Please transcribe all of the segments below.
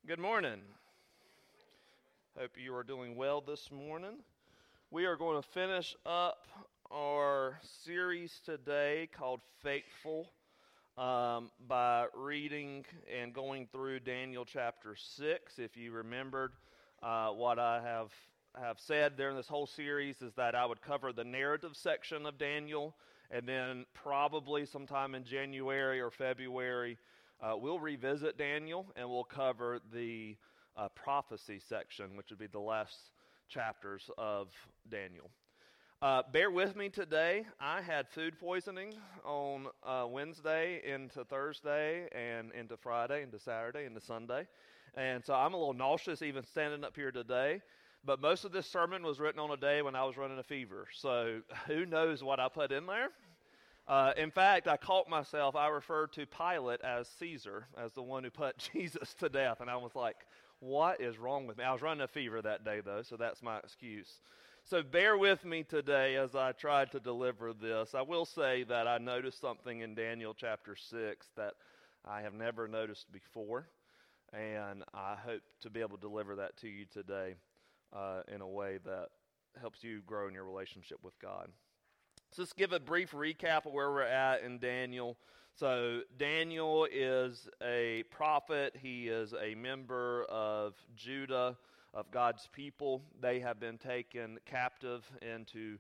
Good morning. Hope you are doing well this morning. We are going to finish up our series today called Faithful by reading and going through Daniel chapter 6. If you remembered what I have said during this whole series is that I would cover the narrative section of Daniel, and then probably sometime in January or February we'll revisit Daniel and we'll cover the prophecy section, which would be the last chapters of Daniel. Bear with me today. I had food poisoning on Wednesday into Thursday and into Friday, into Saturday, into Sunday. And so I'm a little nauseous even standing up here today. But most of this sermon was written on a day when I was running a fever. So who knows what I put in there? In fact, I caught myself, I referred to Pilate as Caesar, as the one who put Jesus to death. And I was like, what is wrong with me? I was running a fever that day, though, so that's my excuse. So bear with me today as I try to deliver this. I will say that I noticed something in Daniel chapter 6 that I have never noticed before. And I hope to be able to deliver that to you today in a way that helps you grow in your relationship with God. So let's give a brief recap of where we're at in Daniel. So Daniel is a prophet. He is a member of Judah, of God's people. They have been taken captive into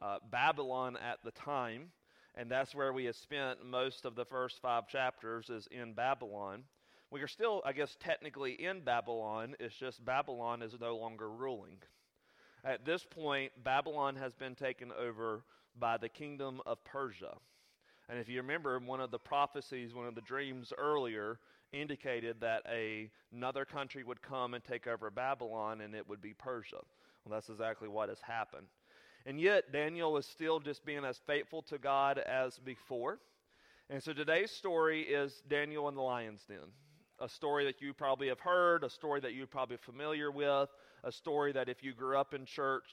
Babylon at the time, and that's where we have spent most of the first 5 chapters is in Babylon. We are still, I guess, technically in Babylon. It's just Babylon is no longer ruling. At this point, Babylon has been taken over by the kingdom of Persia. And if you remember, one of the prophecies, one of the dreams earlier indicated that another country would come and take over Babylon, and it would be Persia. Well, that's exactly what has happened. And yet, Daniel is still just being as faithful to God as before. And so today's story is Daniel in the lion's den. A story that you probably have heard, a story that you're probably familiar with, a story that if you grew up in church,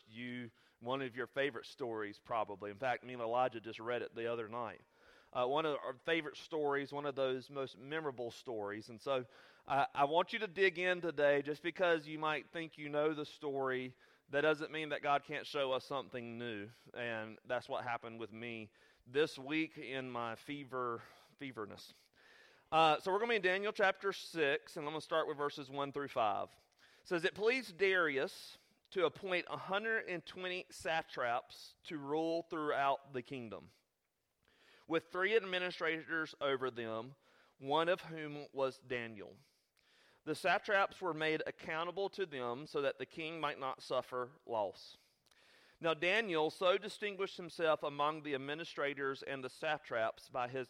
one of your favorite stories probably. In fact, me and Elijah just read it the other night. One of our favorite stories, one of those most memorable stories. And so I want you to dig in today. Just because you might think you know the story, that doesn't mean that God can't show us something new. And that's what happened with me this week in my feverness. So we're going to be in Daniel chapter 6, and I'm going to start with verses 1 through 5. It says, "It pleased Darius to appoint 120 satraps to rule throughout the kingdom, with 3 administrators over them, one of whom was Daniel. The satraps were made accountable to them so that the king might not suffer loss. Now Daniel so distinguished himself among the administrators and the satraps by his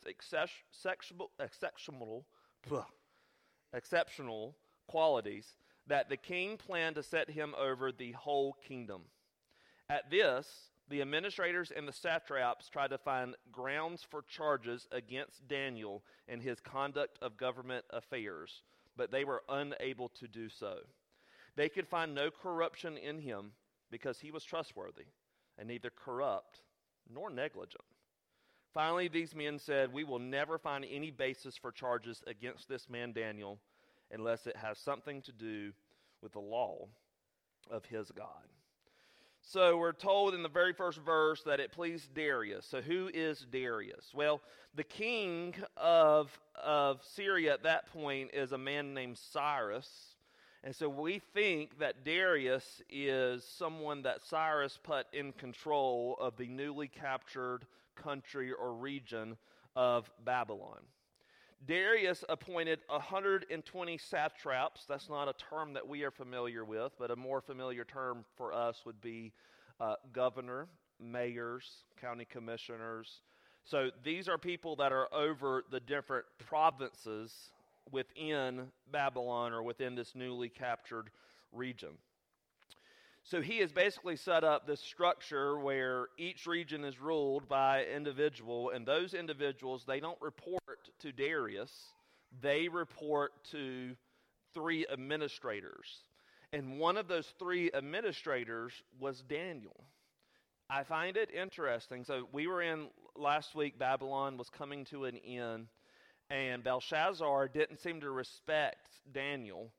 exceptional qualities that the king planned to set him over the whole kingdom. At this, the administrators and the satraps tried to find grounds for charges against Daniel in his conduct of government affairs, but they were unable to do so. They could find no corruption in him because he was trustworthy and neither corrupt nor negligent. Finally, these men said, 'We will never find any basis for charges against this man Daniel unless it has something to do with the law of his God.'" So we're told in the very first verse that it pleased Darius. So who is Darius? Well, the king of Syria at that point is a man named Cyrus. And so we think that Darius is someone that Cyrus put in control of the newly captured country or region of Babylon. Darius appointed 120 satraps. That's not a term that we are familiar with, but a more familiar term for us would be governor, mayors, county commissioners. So these are people that are over the different provinces within Babylon or within this newly captured region. So he has basically set up this structure where each region is ruled by an individual, and those individuals, they don't report to Darius, they report to 3 administrators. And one of those 3 administrators was Daniel. I find it interesting. So we were in last week, Babylon was coming to an end, and Belshazzar didn't seem to respect Daniel.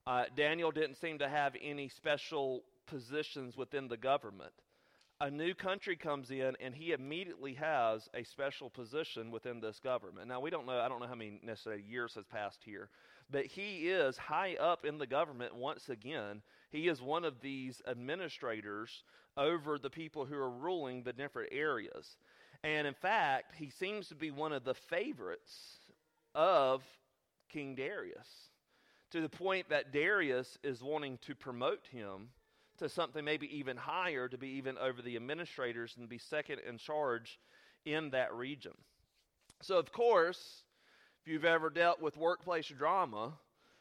Daniel didn't seem to have any special positions within the government. A new country comes in, and he immediately has a special position within this government. Now, I don't know how many necessarily years has passed here, but he is high up in the government once again. He is one of these administrators over the people who are ruling the different areas. And in fact, he seems to be one of the favorites of King Darius, to the point that Darius is wanting to promote him to something maybe even higher, to be even over the administrators and be second in charge in that region. So, of course, if you've ever dealt with workplace drama,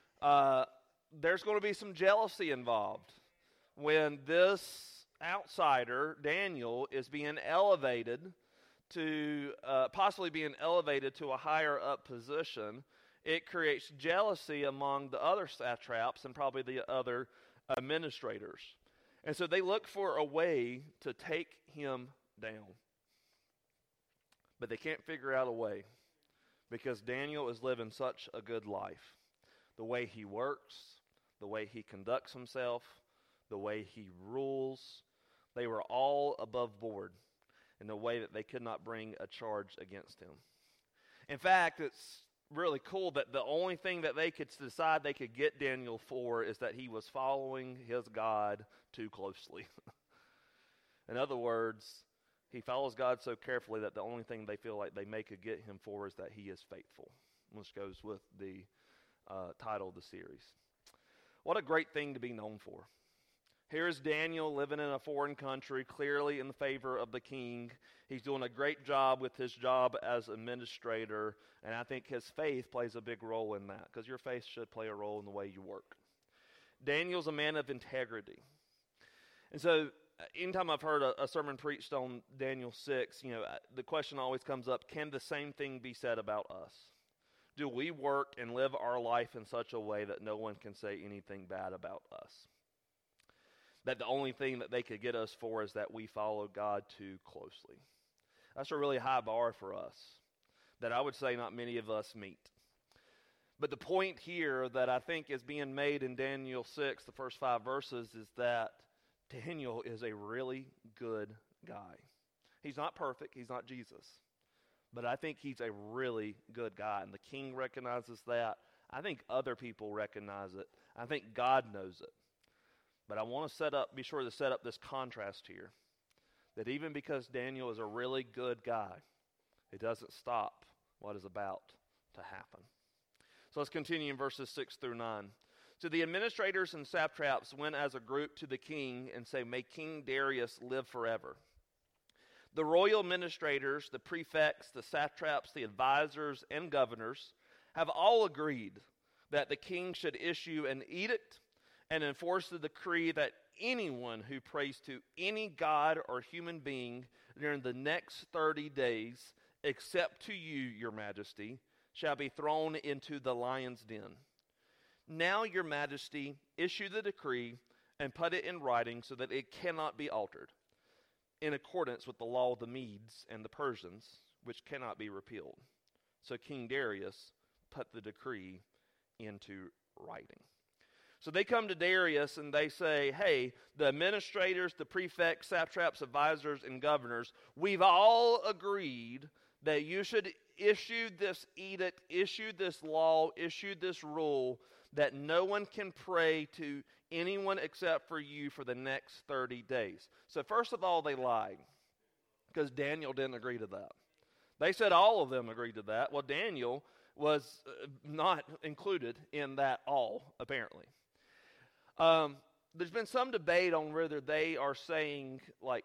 there's going to be some jealousy involved when this outsider, Daniel, is being elevated to, possibly being elevated to a higher up position. It creates jealousy among the other satraps and probably the other administrators. And so they look for a way to take him down. But they can't figure out a way, because Daniel is living such a good life. The way he works, the way he conducts himself, the way he rules, they were all above board in the way that they could not bring a charge against him. In fact, it's really cool that the only thing that they could decide they could get Daniel for is that he was following his God too closely. In other words, he follows God so carefully that the only thing they feel like they may could get him for is that he is faithful, which goes with the title of the series. What a great thing to be known for. Here is Daniel living in a foreign country, clearly in favor of the king. He's doing a great job with his job as administrator, and I think his faith plays a big role in that, because your faith should play a role in the way you work. Daniel's a man of integrity. And so anytime I've heard a sermon preached on Daniel 6, the question always comes up, can the same thing be said about us? Do we work and live our life in such a way that no one can say anything bad about us? That the only thing that they could get us for is that we follow God too closely. That's a really high bar for us that I would say not many of us meet. But the point here that I think is being made in Daniel 6, the first 5 verses, is that Daniel is a really good guy. He's not perfect. He's not Jesus. But I think he's a really good guy. And the king recognizes that. I think other people recognize it. I think God knows it. But I want to be sure to set up this contrast here. That even because Daniel is a really good guy, it doesn't stop what is about to happen. So let's continue in verses 6 through 9. So the administrators and satraps went as a group to the king and say, "May King Darius live forever." The royal administrators, the prefects, the satraps, the advisors, and governors have all agreed that the king should issue an edict and enforce the decree that anyone who prays to any god or human being during the next 30 days, except to you, your majesty, shall be thrown into the lion's den. Now, your majesty, issue the decree and put it in writing so that it cannot be altered, in accordance with the law of the Medes and the Persians, which cannot be repealed. So King Darius put the decree into writing. So they come to Darius and they say, hey, the administrators, the prefects, satraps, advisors, and governors, we've all agreed that you should issue this edict, issue this law, issue this rule that no one can pray to anyone except for you for the next 30 days. So first of all, they lied because Daniel didn't agree to that. They said all of them agreed to that. Well, Daniel was not included in that all, apparently. There's been some debate on whether they are saying like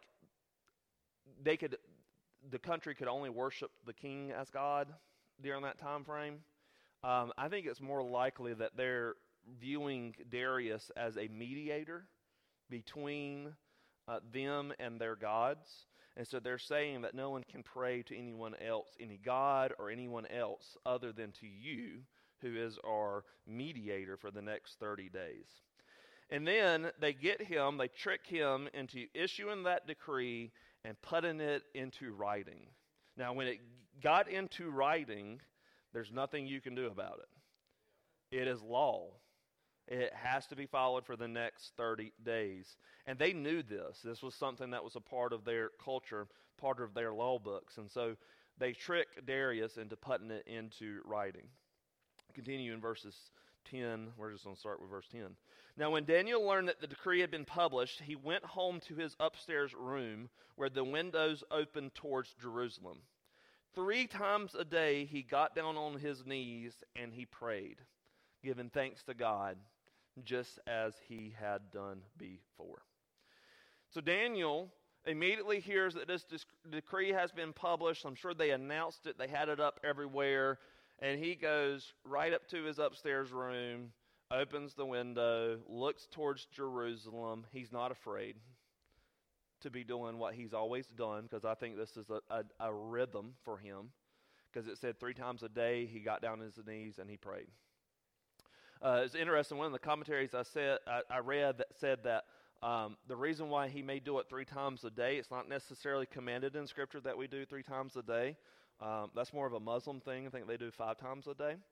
the country could only worship the king as God during that time frame. I think it's more likely that they're viewing Darius as a mediator between them and their gods. And so they're saying that no one can pray to anyone else, any god or anyone else other than to you, who is our mediator for the next 30 days. And then they trick him into issuing that decree and putting it into writing. Now, when it got into writing, there's nothing you can do about it. It is law. It has to be followed for the next 30 days. And they knew this. This was something that was a part of their culture, part of their law books. And so they tricked Darius into putting it into writing. Continue in verses 10. We're just going to start with verse 10. Now, when Daniel learned that the decree had been published, he went home to his upstairs room where the windows opened towards Jerusalem. 3 times a day he got down on his knees and he prayed, giving thanks to God, just as he had done before. So Daniel immediately hears that this decree has been published. I'm sure they announced it. They had it up everywhere. And he goes right up to his upstairs room, opens the window, looks towards Jerusalem. He's not afraid to be doing what he's always done, because I think this is a rhythm for him, because it said 3 times a day he got down on his knees and he prayed. It's interesting. One of the commentaries I read that said that the reason why he may do it 3 times a day, it's not necessarily commanded in Scripture that we do 3 times a day. That's more of a Muslim thing. I think they do 5 times a day.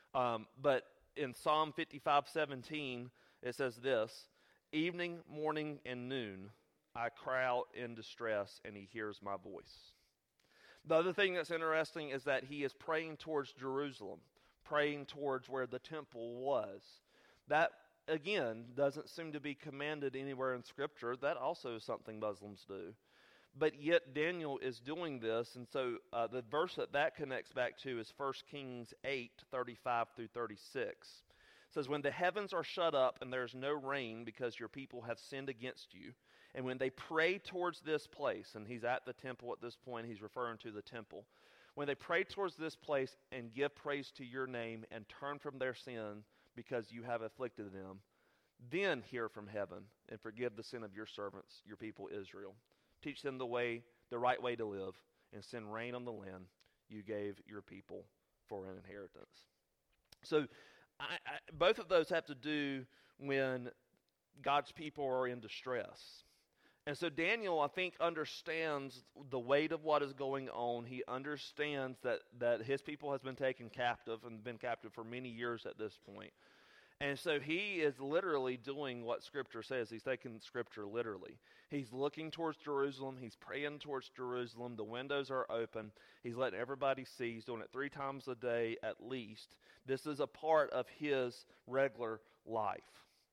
But in Psalm 55:17, it says this: evening, morning, and noon, I cry out in distress, and he hears my voice. The other thing that's interesting is that he is praying towards Jerusalem, praying towards where the temple was. That, again, doesn't seem to be commanded anywhere in Scripture. That also is something Muslims do. But yet Daniel is doing this, and so the verse that connects back to is 1 Kings 8:35 through 36. It says, when the heavens are shut up and there is no rain because your people have sinned against you, and when they pray towards this place, and he's at the temple at this point, he's referring to the temple. When they pray towards this place and give praise to your name and turn from their sin because you have afflicted them, then hear from heaven and forgive the sin of your servants, your people Israel. Teach them the right way to live, and send rain on the land you gave your people for an inheritance. So both of those have to do when God's people are in distress. And so Daniel, I think, understands the weight of what is going on. He understands that his people has been taken captive and been captive for many years at this point. And so he is literally doing what Scripture says. He's taking Scripture literally. He's looking towards Jerusalem. He's praying towards Jerusalem. The windows are open. He's letting everybody see. He's doing it 3 times a day at least. This is a part of his regular life.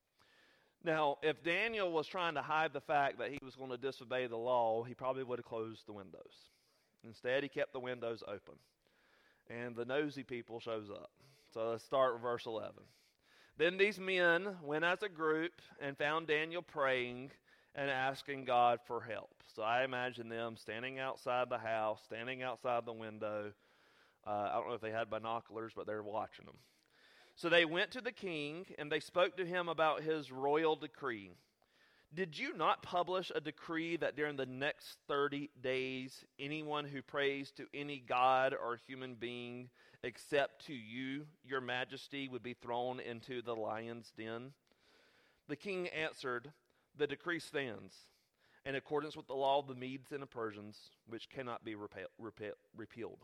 Now, if Daniel was trying to hide the fact that he was going to disobey the law, he probably would have closed the windows. Instead, he kept the windows open. And the nosy people shows up. So let's start with verse 11. Then these men went as a group and found Daniel praying and asking God for help. So I imagine them standing outside the house, standing outside the window. I don't know if they had binoculars, but they're watching them. So they went to the king, and they spoke to him about his royal decree. Did you not publish a decree that during the next 30 days, anyone who prays to any god or human being except to you, your majesty, would be thrown into the lion's den? The king answered, the decree stands, in accordance with the law of the Medes and the Persians, which cannot be repealed.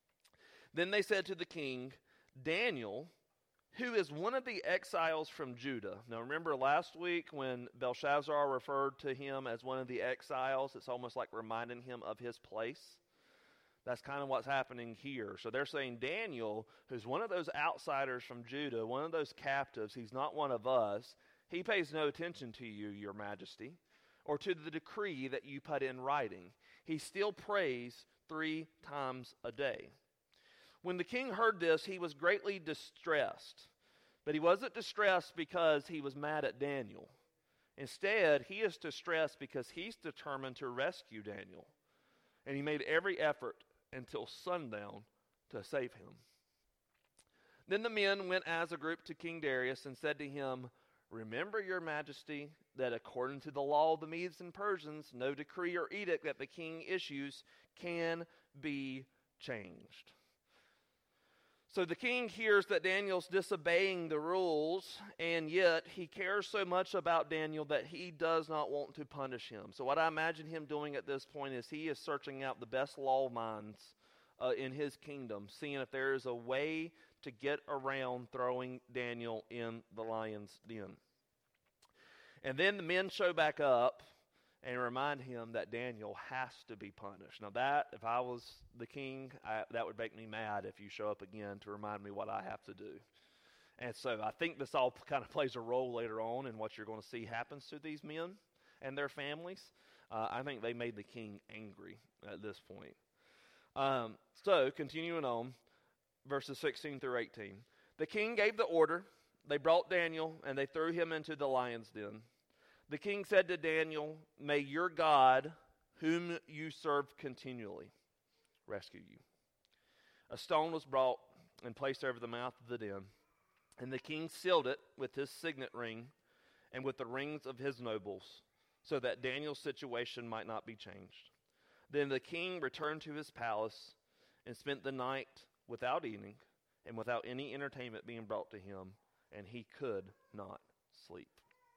Then they said to the king, Daniel, who is one of the exiles from Judah. Now remember last week when Belshazzar referred to him as one of the exiles, it's almost like reminding him of his place. That's kind of what's happening here. So they're saying Daniel, who's one of those outsiders from Judah, one of those captives, he's not one of us. He pays no attention to you, your majesty, or to the decree that you put in writing. He still prays 3 times a day. When the king heard this, he was greatly distressed. But he wasn't distressed because he was mad at Daniel. Instead, he is distressed because he's determined to rescue Daniel. And he made every effort until sundown to save him. Then the men went as a group to King Darius and said to him, remember, your majesty, that according to the law of the Medes and Persians, no decree or edict that the king issues can be changed. So the king hears that Daniel's disobeying the rules, and yet he cares so much about Daniel that he does not want to punish him. So what I imagine him doing at this point is he is searching out the best law minds in his kingdom, seeing if there is a way to get around throwing Daniel in the lion's den. And then the men show back up and remind him that Daniel has to be punished. Now that, if I was the king, that would make me mad if you show up again to remind me what I have to do. And so I think this all kind of plays a role later on in what you're going to see happens to these men and their families. I think they made the king angry at this point. So, continuing on, verses 16 through 18. The king gave the order. They brought Daniel, and they threw him into the lion's den. The king said to Daniel, "May your God, whom you serve continually, rescue you." A stone was brought and placed over the mouth of the den, and the king sealed it with his signet ring and with the rings of his nobles, so that Daniel's situation might not be changed. Then the king returned to his palace and spent the night without eating and without any entertainment being brought to him, and he could not sleep.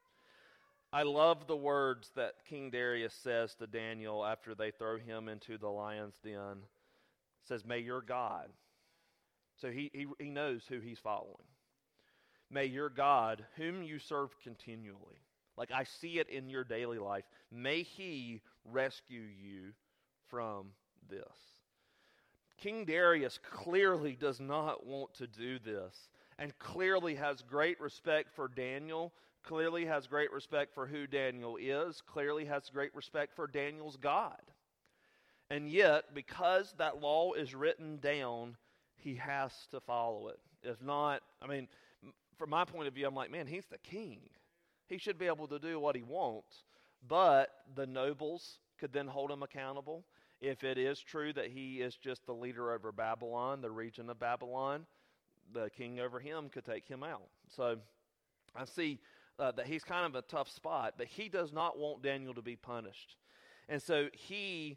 I love the words that King Darius says to Daniel after they throw him into the lion's den. It says, "May your God," so he knows who he's following. "May your God, whom you serve continually," like I see it in your daily life, "may he rescue you from this." King Darius clearly does not want to do this, and clearly has great respect for Daniel, clearly has great respect for who Daniel is, clearly has great respect for Daniel's God. And yet, because that law is written down, he has to follow it. If not, from my point of view, I'm like, man, he's the king. He should be able to do what he wants. But the nobles could then hold him accountable. If it is true that he is just the leader over Babylon, the region of Babylon, the king over him could take him out. So I see that he's kind of a tough spot, but he does not want Daniel to be punished. And so he's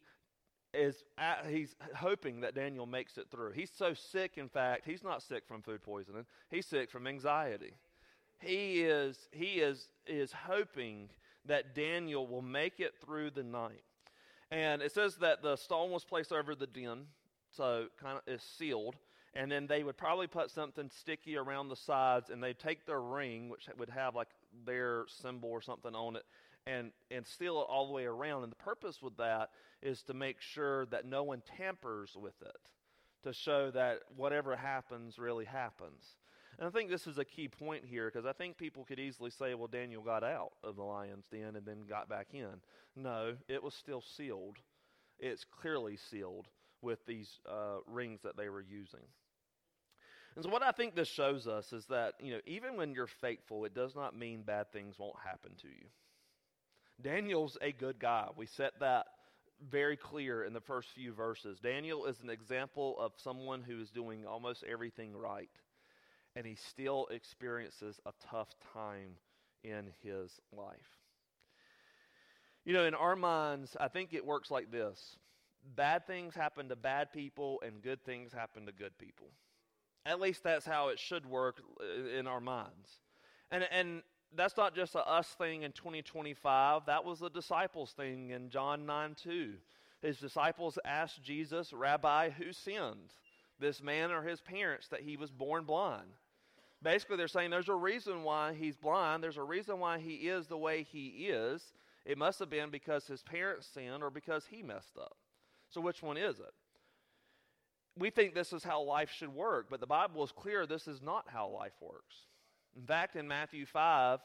hoping that Daniel makes it through. He's so sick, in fact, he's not sick from food poisoning. He's sick from anxiety. He is hoping that Daniel will make it through the night. And it says that the stone was placed over the den, so kind of is sealed. And then they would probably put something sticky around the sides, and they'd take their ring, which would have like their symbol or something on it, and seal it all the way around. And the purpose with that is to make sure that no one tampers with it, to show that whatever happens really happens. And I think this is a key point here, because I think people could easily say, well, Daniel got out of the lion's den and then got back in. No, it was still sealed. It's clearly sealed with these rings that they were using. And so what I think this shows us is that, even when you're faithful, it does not mean bad things won't happen to you. Daniel's a good guy. We set that very clear in the first few verses. Daniel is an example of someone who is doing almost everything right, and he still experiences a tough time in his life. In our minds, I think it works like this. Bad things happen to bad people, and good things happen to good people. At least that's how it should work in our minds. And that's not just a us thing in 2025. That was the disciples' thing in John 9:2. His disciples asked Jesus, "Rabbi, who sinned, this man or his parents, that he was born blind?" Basically, they're saying there's a reason why he's blind. There's a reason why he is the way he is. It must have been because his parents sinned or because he messed up. So which one is it? We think this is how life should work, but the Bible is clear this is not how life works. In fact, in Matthew 5,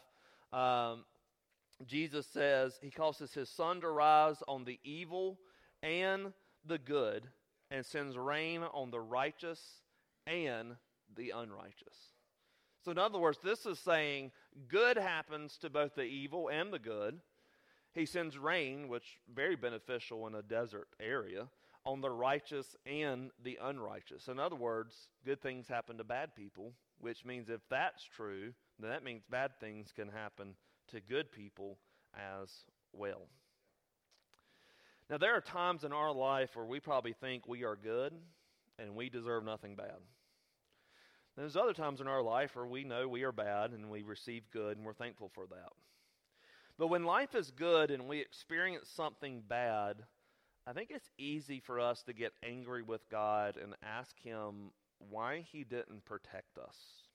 Jesus says, he causes his sun to rise on the evil and the good, and sends rain on the righteous and the unrighteous. So in other words, this is saying good happens to both the evil and the good. He sends rain, which is very beneficial in a desert area, on the righteous and the unrighteous. In other words, good things happen to bad people, which means if that's true, then that means bad things can happen to good people as well. Now, there are times in our life where we probably think we are good and we deserve nothing bad. There's other times in our life where we know we are bad and we receive good, and we're thankful for that. But when life is good and we experience something bad, I think it's easy for us to get angry with God and ask him why he didn't protect us.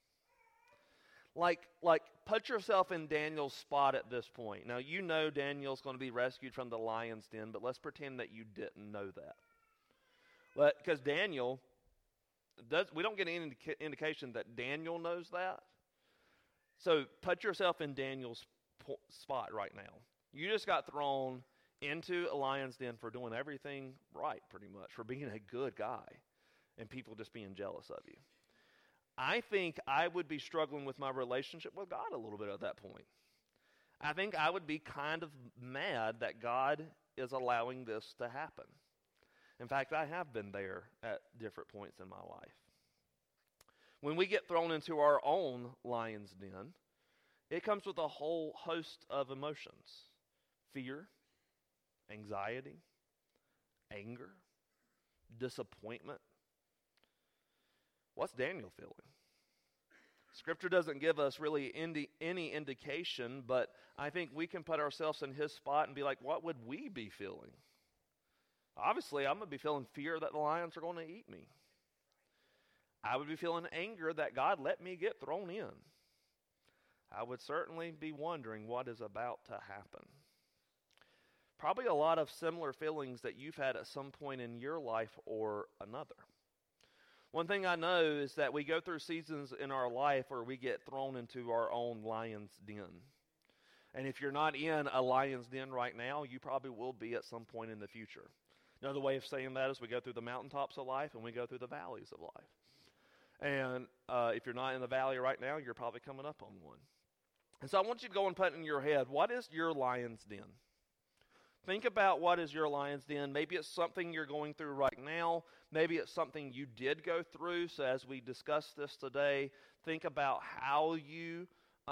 Like, put yourself in Daniel's spot at this point. Now, you know Daniel's going to be rescued from the lion's den, but let's pretend that you didn't know that. Because Daniel, we don't get any indication that Daniel knows that. So put yourself in Daniel's spot right now. You just got thrown into a lion's den for doing everything right, pretty much, for being a good guy, and people just being jealous of you. I think I would be struggling with my relationship with God a little bit at that point. I think I would be kind of mad that God is allowing this to happen. In fact, I have been there at different points in my life. When we get thrown into our own lion's den, it comes with a whole host of emotions. Fear, anxiety, anger, disappointment. What's Daniel feeling? Scripture doesn't give us really any indication, but I think we can put ourselves in his spot and be like, what would we be feeling? Obviously, I'm going to be feeling fear that the lions are going to eat me. I would be feeling anger that God let me get thrown in. I would certainly be wondering what is about to happen. Probably a lot of similar feelings that you've had at some point in your life or another. One thing I know is that we go through seasons in our life where we get thrown into our own lion's den. And if you're not in a lion's den right now, you probably will be at some point in the future. Another way of saying that is we go through the mountaintops of life and we go through the valleys of life. And if you're not in the valley right now, you're probably coming up on one. And so I want you to go and put in your head, what is your lion's den? Think about what is your lion's den. Maybe it's something you're going through right now. Maybe it's something you did go through. So as we discuss this today, think about how you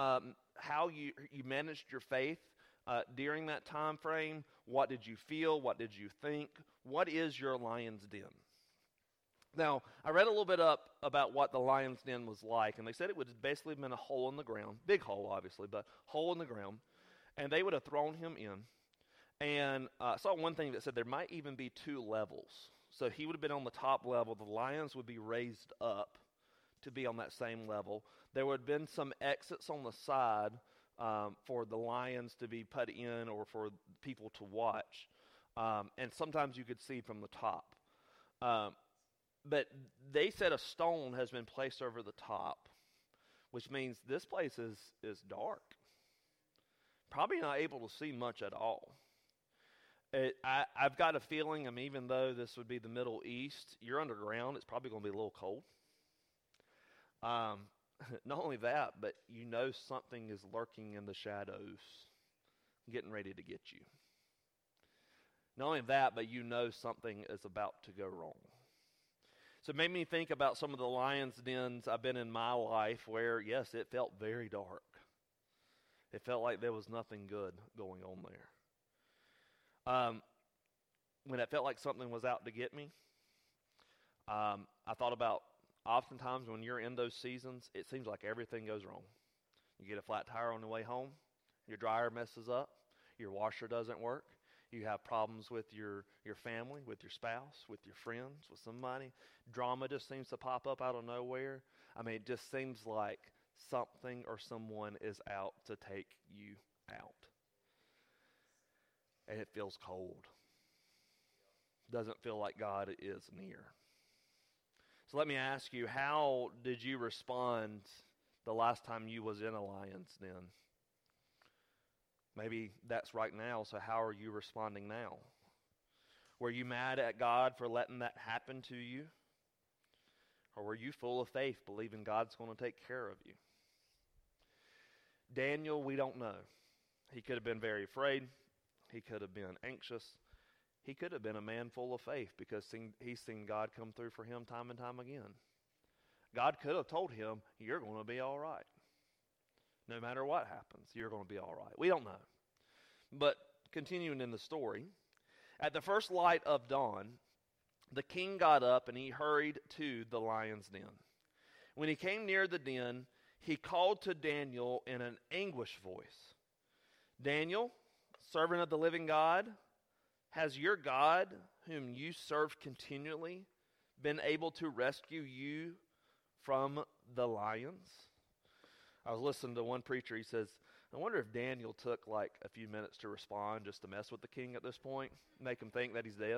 managed your faith during that time frame. What did you feel? What did you think? What is your lion's den? Now, I read a little bit up about what the lion's den was like, and they said it would have basically been a hole in the ground. Big hole, obviously, but hole in the ground. And they would have thrown him in. And I saw one thing that said there might even be 2 levels. So he would have been on the top level. The lions would be raised up to be on that same level. There would have been some exits on the side for the lions to be put in or for people to watch. And sometimes you could see from the top. But they said a stone has been placed over the top, which means this place is dark. Probably not able to see much at all. I've got a feeling, even though this would be the Middle East, you're underground, it's probably going to be a little cold. Not only that, but you know something is lurking in the shadows, getting ready to get you. Not only that, but you know something is about to go wrong. So it made me think about some of the lion's dens I've been in my life where, yes, it felt very dark. It felt like there was nothing good going on there. When it felt like something was out to get me, I thought about oftentimes when you're in those seasons, it seems like everything goes wrong. You get a flat tire on the way home, your dryer messes up, your washer doesn't work, you have problems with your family, with your spouse, with your friends, with somebody. Drama just seems to pop up out of nowhere. It just seems like something or someone is out to take you out. And it feels cold. Doesn't feel like God is near. So let me ask you, how did you respond the last time you was in a lion's den? Maybe that's right now, so how are you responding now? Were you mad at God for letting that happen to you? Or were you full of faith, believing God's going to take care of you? Daniel, we don't know. He could have been very afraid. He could have been anxious. He could have been a man full of faith because he's seen God come through for him time and time again. God could have told him, you're going to be all right. No matter what happens, you're going to be all right. We don't know. But continuing in the story, at the first light of dawn, the king got up and he hurried to the lion's den. When he came near the den, he called to Daniel in an anguished voice. Daniel, servant of the living God, has your God, whom you serve continually, been able to rescue you from the lions? I was listening to one preacher. He says, I wonder if Daniel took like a few minutes to respond just to mess with the king at this point, make him think that he's dead.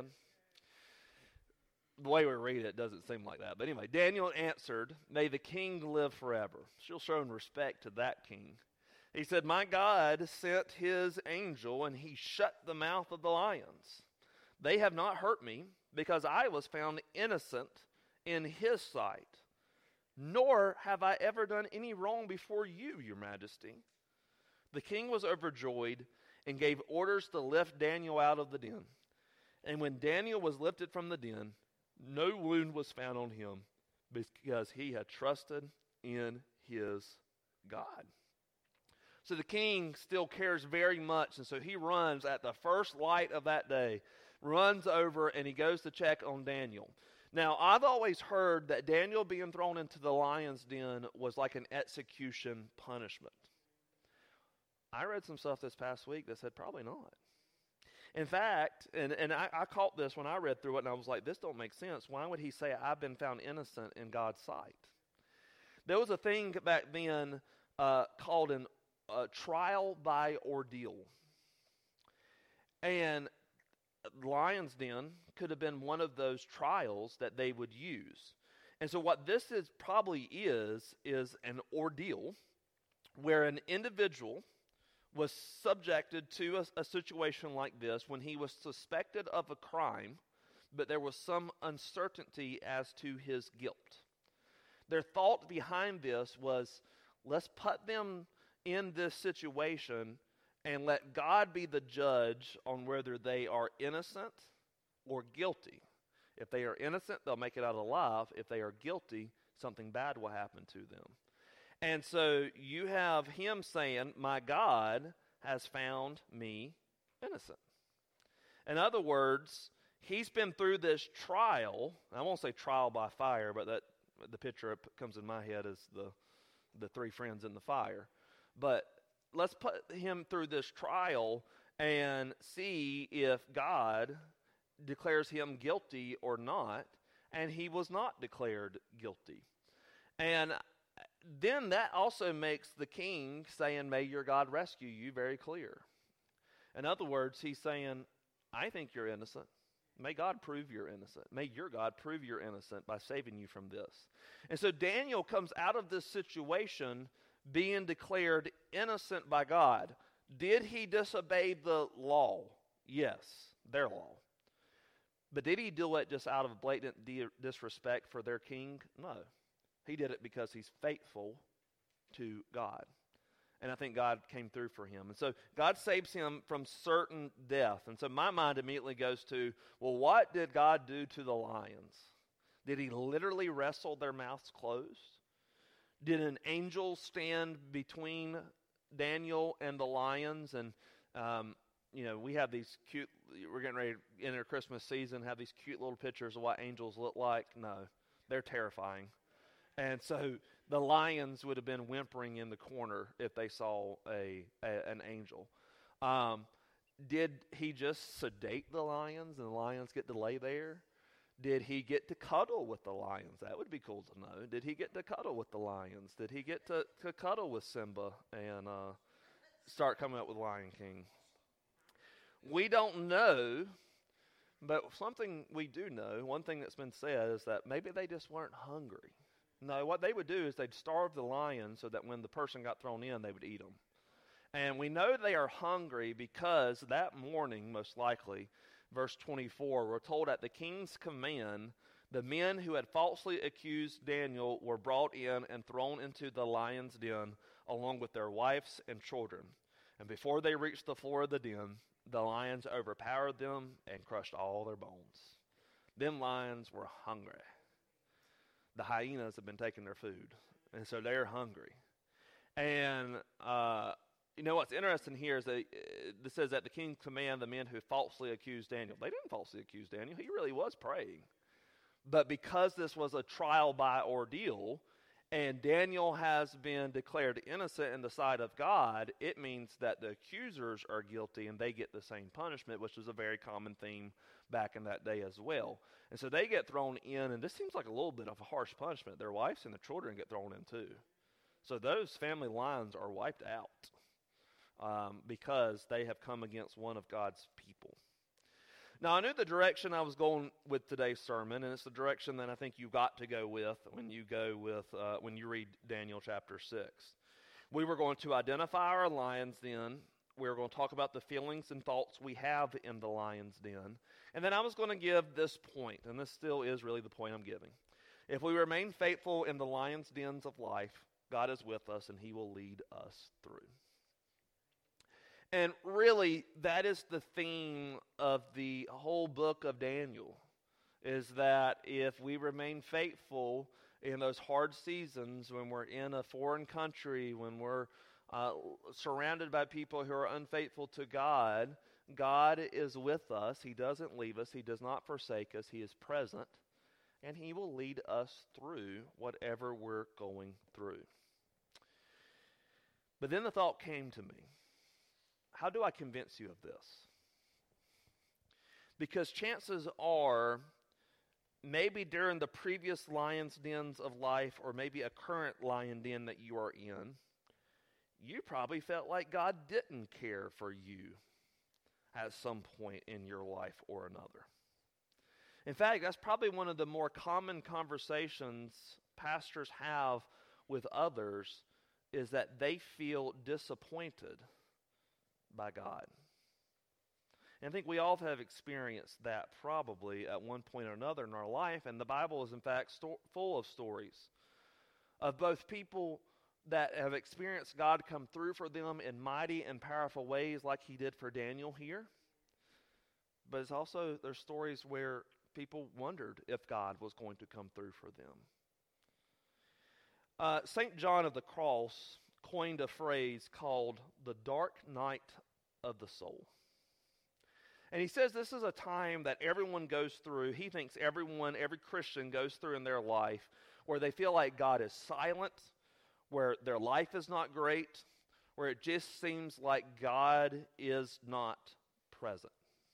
The way we read it doesn't seem like that. But anyway, Daniel answered, may the king live forever. Still showing respect to that king. He said, my God sent his angel, and he shut the mouth of the lions. They have not hurt me, because I was found innocent in his sight. Nor have I ever done any wrong before you, your majesty. The king was overjoyed and gave orders to lift Daniel out of the den. And when Daniel was lifted from the den, no wound was found on him, because he had trusted in his God. So the king still cares very much, and so he runs at the first light of that day, runs over, and he goes to check on Daniel. Now, I've always heard that Daniel being thrown into the lion's den was like an execution punishment. I read some stuff this past week that said probably not. In fact, and I caught this when I read through it, and I was like, this don't make sense. Why would he say, I've been found innocent in God's sight? There was a thing back then called a trial by ordeal. And lion's den could have been one of those trials that they would use. And so what this is probably is an ordeal where an individual was subjected to a situation like this when he was suspected of a crime, but there was some uncertainty as to his guilt. Their thought behind this was, let's put them in this situation and let God be the judge on whether they are innocent or guilty. If they are innocent, they'll make it out alive. If they are guilty, something bad will happen to them. And so you have him saying, my God has found me innocent. In other words, he's been through this trial. I won't say trial by fire, but that the picture that comes in my head is the three friends in the fire. But let's put him through this trial and see if God declares him guilty or not. And he was not declared guilty. And then that also makes the king saying, may your God rescue you, very clear. In other words, he's saying, I think you're innocent. May God prove you're innocent. May your God prove you're innocent by saving you from this. And so Daniel comes out of this situation being declared innocent by God. Did he disobey the law? Yes, their law. But did he do it just out of blatant disrespect for their king? No. He did it because he's faithful to God. And I think God came through for him. And so God saves him from certain death. And so my mind immediately goes to, well, what did God do to the lions? Did he literally wrestle their mouths closed? Did an angel stand between Daniel and the lions? And, we have these cute, we're getting ready to enter Christmas season, have these cute little pictures of what angels look like. No, they're terrifying. And so the lions would have been whimpering in the corner if they saw an angel. Did he just sedate the lions and the lions get to lay there? Did he get to cuddle with the lions? That would be cool to know. Did he get to cuddle with the lions? Did he get to cuddle with Simba and start coming up with Lion King? We don't know, but something we do know, one thing that's been said is that maybe they just weren't hungry. No, what they would do is they'd starve the lion so that when the person got thrown in, they would eat them. And we know they are hungry because that morning, most likely, verse 24, we're told at the king's command, the men who had falsely accused Daniel were brought in and thrown into the lion's den along with their wives and children. And before they reached the floor of the den, the lions overpowered them and crushed all their bones. Them lions were hungry. The hyenas have been taking their food, and so they're hungry. And what's interesting here is that it says that the king commanded the men who falsely accused Daniel. They didn't falsely accuse Daniel. He really was praying. But because this was a trial by ordeal, and Daniel has been declared innocent in the sight of God, it means that the accusers are guilty and they get the same punishment, which was a very common theme back in that day as well. And so they get thrown in, and this seems like a little bit of a harsh punishment. Their wives and their children get thrown in too. So those family lines are wiped out because they have come against one of God's people. Now, I knew the direction I was going with today's sermon, and it's the direction that I think you got to go with when you read Daniel chapter 6. We were going to identify our lion's den. We were going to talk about the feelings and thoughts we have in the lion's den. And then I was going to give this point, and this still is really the point I'm giving. If we remain faithful in the lion's dens of life, God is with us, and he will lead us through. And really, that is the theme of the whole book of Daniel, is that if we remain faithful in those hard seasons, when we're in a foreign country, when we're surrounded by people who are unfaithful to God, God is with us. He doesn't leave us. He does not forsake us. He is present, and he will lead us through whatever we're going through. But then the thought came to me, how do I convince you of this? Because chances are, maybe during the previous lion's dens of life, or maybe a current lion den that you are in, you probably felt like God didn't care for you at some point in your life or another. In fact, that's probably one of the more common conversations pastors have with others, is that they feel disappointed by God. And I think we all have experienced that probably at one point or another in our life, and the Bible is in fact full of stories of both people that have experienced God come through for them in mighty and powerful ways like he did for Daniel here. But it's also, there's stories where people wondered if God was going to come through for them. St. John of the Cross coined a phrase called the dark night of the soul. And he says this is a time that everyone goes through. He thinks every Christian goes through in their life where they feel like God is silent, where their life is not great, where it just seems like God is not present.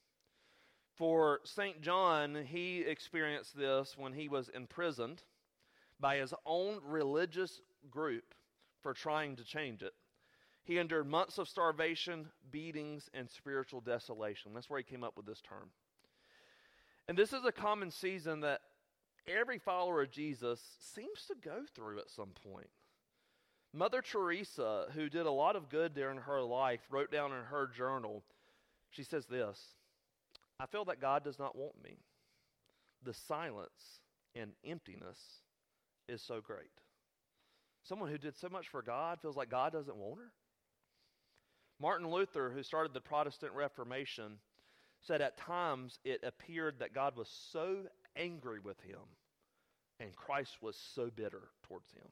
For St. John, he experienced this when he was imprisoned by his own religious group for trying to change it. He endured months of starvation, beatings, and spiritual desolation. That's where he came up with this term. And this is a common season that every follower of Jesus seems to go through at some point. Mother Teresa, who did a lot of good during her life, wrote down in her journal, she says this, I feel that God does not want me. The silence and emptiness is so great. Someone who did so much for God feels like God doesn't want her. Martin Luther, who started the Protestant Reformation, said at times it appeared that God was so angry with him and Christ was so bitter towards him.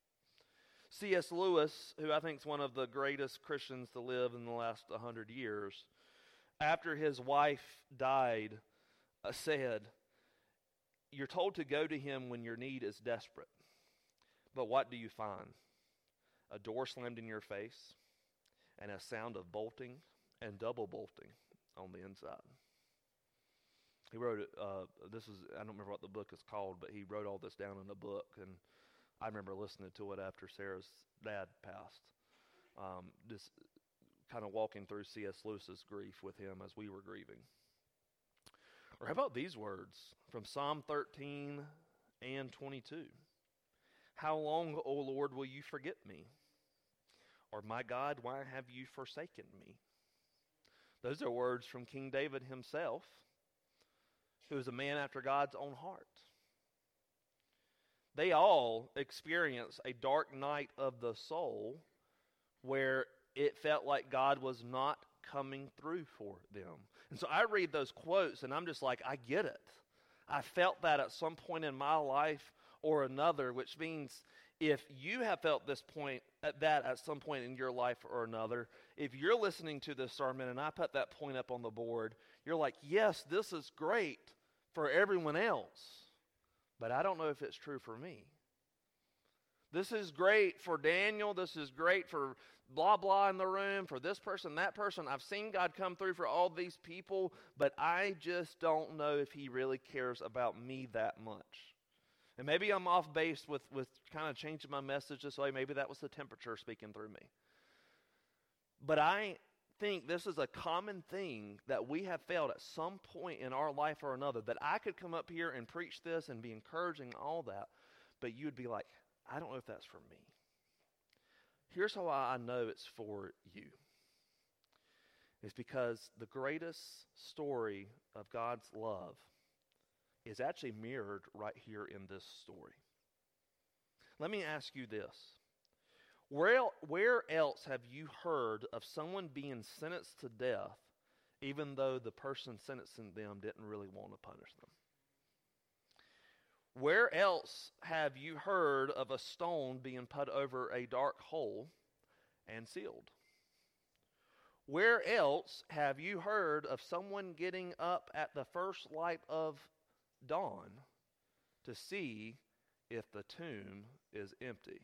C.S. Lewis, who I think is one of the greatest Christians to live in the last 100 years, after his wife died, said, you're told to go to him when your need is desperate. But what do you find? A door slammed in your face and a sound of bolting and double bolting on the inside. He wrote it, I don't remember what the book is called, but he wrote all this down in a book, and I remember listening to it after Sarah's dad passed. Just kind of walking through C.S. Lewis's grief with him as we were grieving. Or how about these words from Psalm 13 and 22? How long, O Lord, will you forget me? Or my God, why have you forsaken me? Those are words from King David himself, who is a man after God's own heart. They all experience a dark night of the soul where it felt like God was not coming through for them. And so I read those quotes and I'm just like, I get it. I felt that at some point in my life or another, which means if you have felt that at some point in your life or another, if you're listening to this sermon and I put that point up on the board, you're like, yes, this is great for everyone else, but I don't know if it's true for me. This is great for Daniel. This is great for blah, blah in the room, for this person, that person. I've seen God come through for all these people, but I just don't know if he really cares about me that much. And maybe I'm off base with kind of changing my message this way. Maybe that was the temperature speaking through me. But I think this is a common thing that we have felt at some point in our life or another, that I could come up here and preach this and be encouraging all that, but you'd be like, I don't know if that's for me. Here's how I know it's for you. It's because the greatest story of God's love is actually mirrored right here in this story. Let me ask you this. Where else have you heard of someone being sentenced to death even though the person sentencing them didn't really want to punish them? Where else have you heard of a stone being put over a dark hole and sealed? Where else have you heard of someone getting up at the first light of dawn to see if the tomb is empty?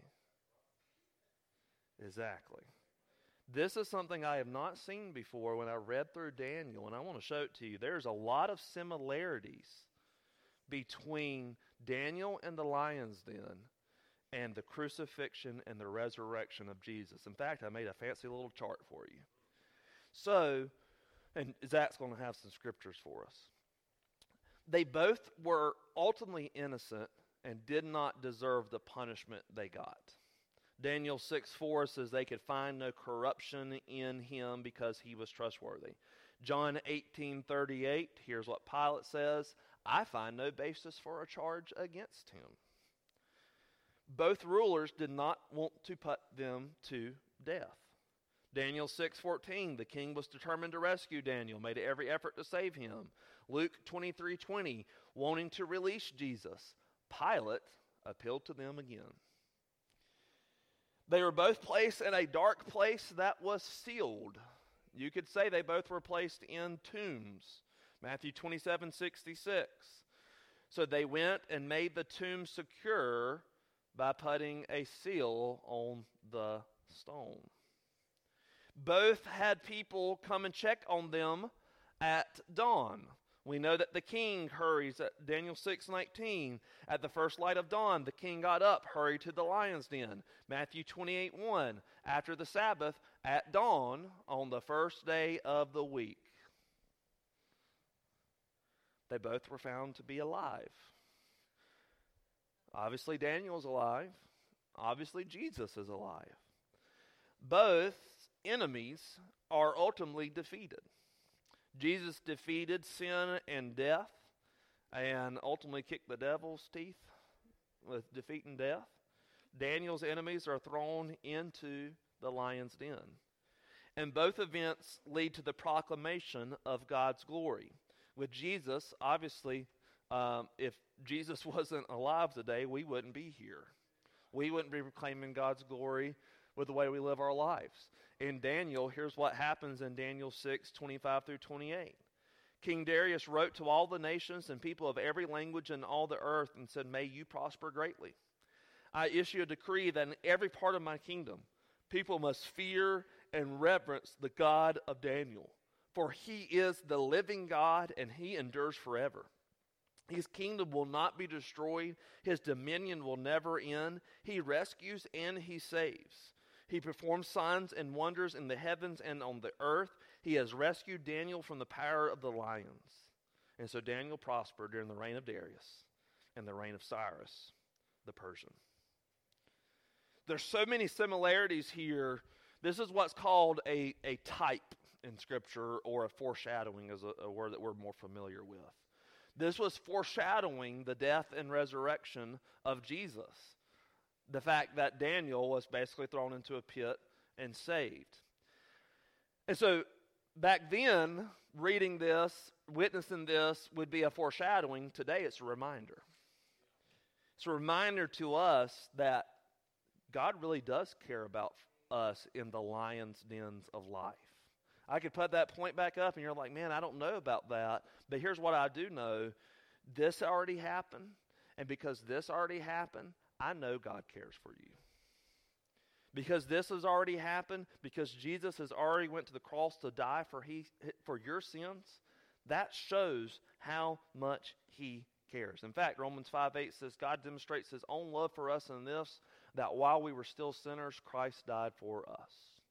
Exactly. This is something I have not seen before when I read through Daniel, and I want to show it to you. There's a lot of similarities between Daniel and the lion's den and the crucifixion and the resurrection of Jesus. In fact, I made a fancy little chart for you. So, and Zach's going to have some scriptures for us. They both were ultimately innocent and did not deserve the punishment they got. Daniel 6:4 says they could find no corruption in him because he was trustworthy. John 18:38, here's what Pilate says, I find no basis for a charge against him. Both rulers did not want to put them to death. Daniel 6:14, the king was determined to rescue Daniel, made every effort to save him. Luke 23:20, wanting to release Jesus. Pilate appealed to them again. They were both placed in a dark place that was sealed. You could say they both were placed in tombs. Matthew 27:66. So they went and made the tomb secure by putting a seal on the stone. Both had people come and check on them at dawn. We know that the king hurries at Daniel 6:19. At the first light of dawn, the king got up, hurried to the lion's den. Matthew 28:1. After the Sabbath, at dawn, on the first day of the week. They both were found to be alive. Obviously, Daniel is alive. Obviously, Jesus is alive. Both enemies are ultimately defeated. Jesus defeated sin and death and ultimately kicked the devil's teeth with defeating death. Daniel's enemies are thrown into the lion's den. And both events lead to the proclamation of God's glory. With Jesus, obviously, if Jesus wasn't alive today, we wouldn't be here. We wouldn't be proclaiming God's glory with the way we live our lives. In Daniel, here's what happens in Daniel 6:25-28. King Darius wrote to all the nations and people of every language in all the earth and said, may you prosper greatly. I issue a decree that in every part of my kingdom, people must fear and reverence the God of Daniel. For he is the living God and he endures forever. His kingdom will not be destroyed. His dominion will never end. He rescues and he saves. He performs signs and wonders in the heavens and on the earth. He has rescued Daniel from the power of the lions. And so Daniel prospered during the reign of Darius and the reign of Cyrus, the Persian. There's so many similarities here. This is what's called a type in Scripture, or a foreshadowing is a word that we're more familiar with. This was foreshadowing the death and resurrection of Jesus. The fact that Daniel was basically thrown into a pit and saved. And so back then, reading this, witnessing this would be a foreshadowing. Today it's a reminder. It's a reminder to us that God really does care about us in the lion's dens of life. I could put that point back up and you're like, man, I don't know about that. But here's what I do know. This already happened. And because this already happened, I know God cares for you. Because this has already happened, because Jesus has already went to the cross to die for your sins, that shows how much he cares. In fact, Romans 5:8 says, God demonstrates his own love for us in this, that while we were still sinners, Christ died for us.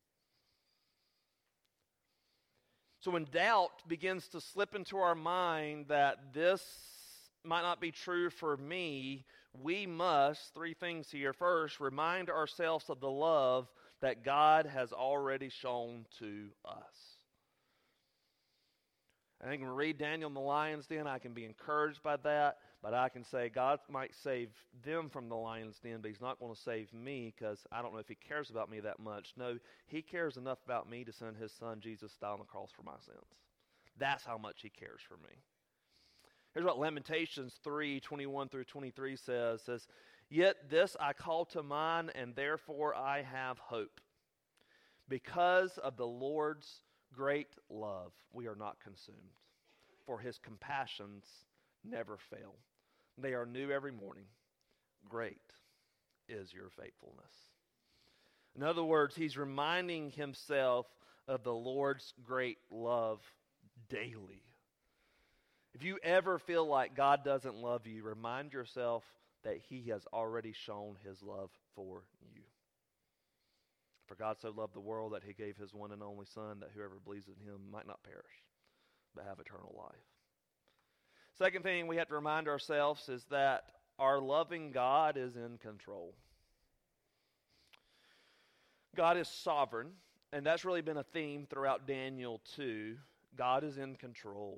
So when doubt begins to slip into our mind that this might not be true for me, we must, three things here. First, remind ourselves of the love that God has already shown to us. I can read Daniel in the lion's den. I can be encouraged by that, but I can say God might save them from the lion's den, but he's not going to save me because I don't know if he cares about me that much. No, he cares enough about me to send his son Jesus to die on the cross for my sins. That's how much he cares for me. Here's what Lamentations 3:21 through 23 says, Yet this I call to mind, and therefore I have hope. Because of the Lord's great love, we are not consumed, for his compassions never fail. They are new every morning. Great is your faithfulness. In other words, he's reminding himself of the Lord's great love daily. If you ever feel like God doesn't love you, remind yourself that he has already shown his love for you. For God so loved the world that he gave his one and only Son, that whoever believes in him might not perish, but have eternal life. Second thing we have to remind ourselves is that our loving God is in control. God is sovereign, and that's really been a theme throughout Daniel 2. God is in control.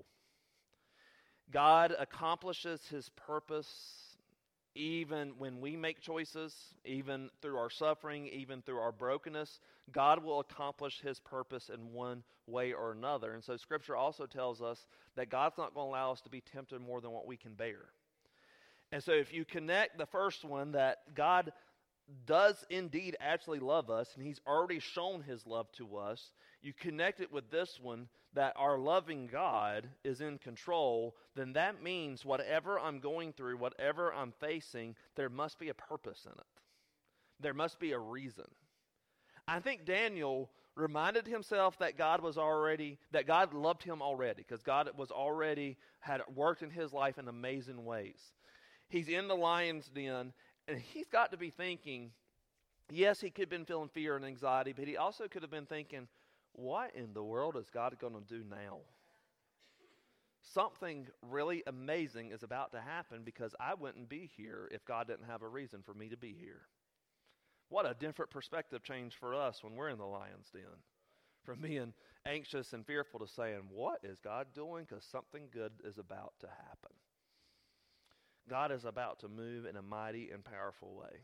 God accomplishes his purpose even when we make choices, even through our suffering, even through our brokenness. God will accomplish his purpose in one way or another. And so Scripture also tells us that God's not going to allow us to be tempted more than what we can bear. And so if you connect the first one, that God does indeed actually love us, and he's already shown his love to us, you connect it with this one, that our loving God is in control, then that means whatever I'm going through, whatever I'm facing, there must be a purpose in it. There must be a reason. I think Daniel reminded himself that God loved him already, because God had worked in his life in amazing ways. He's in the lion's den, and he's got to be thinking, yes, he could have been feeling fear and anxiety, but he also could have been thinking, what in the world is God going to do now? Something really amazing is about to happen, because I wouldn't be here if God didn't have a reason for me to be here. What a different perspective change for us when we're in the lion's den. From being anxious and fearful to saying, what is God doing? Because something good is about to happen. God is about to move in a mighty and powerful way.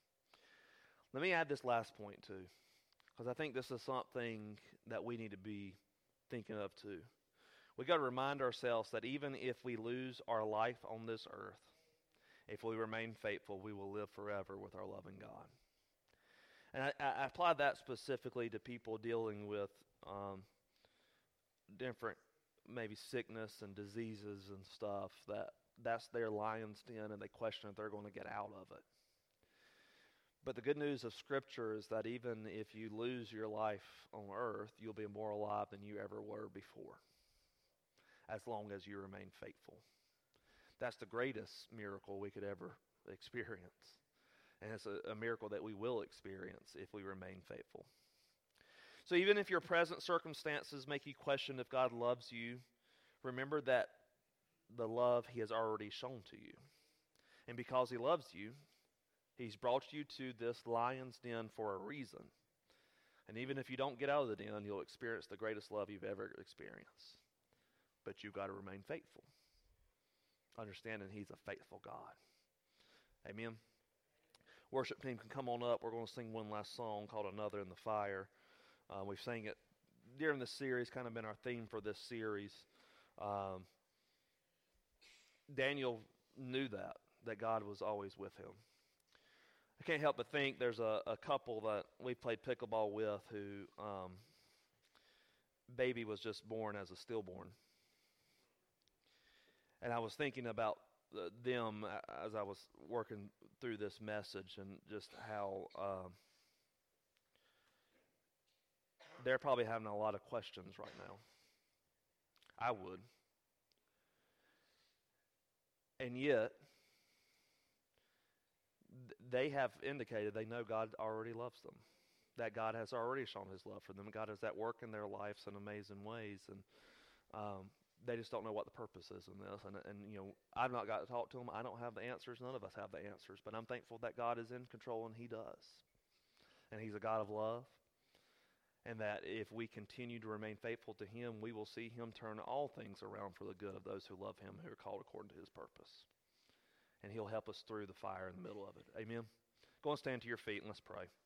Let me add this last point too, because I think this is something that we need to be thinking of too. We've got to remind ourselves that even if we lose our life on this earth, if we remain faithful, we will live forever with our loving God. And I apply that specifically to people dealing with different maybe sickness and diseases and stuff, that's their lion's den, and they question if they're going to get out of it. But the good news of Scripture is that even if you lose your life on earth, you'll be more alive than you ever were before, as long as you remain faithful. That's the greatest miracle we could ever experience. And it's a miracle that we will experience if we remain faithful. So even if your present circumstances make you question if God loves you, remember that the love he has already shown to you. And because he loves you, he's brought you to this lion's den for a reason. And even if you don't get out of the den, you'll experience the greatest love you've ever experienced. But you've got to remain faithful, understanding he's a faithful God. Amen. Worship team can come on up. We're going to sing one last song called Another in the Fire. We've sang it during this series, kind of been our theme for this series. Daniel knew that God was always with him. I can't help but think there's a couple that we played pickleball with who baby was just born as a stillborn. And I was thinking about them as I was working through this message, and just how they're probably having a lot of questions right now. I would. And yet, they have indicated they know God already loves them, that God has already shown his love for them. God is at work in their lives in amazing ways, and they just don't know what the purpose is in this. And I've not got to talk to them. I don't have the answers. None of us have the answers. But I'm thankful that God is in control, and he does. And he's a God of love. And that if we continue to remain faithful to him, we will see him turn all things around for the good of those who love him, who are called according to his purpose. And he'll help us through the fire in the middle of it. Amen? Go and stand to your feet and let's pray.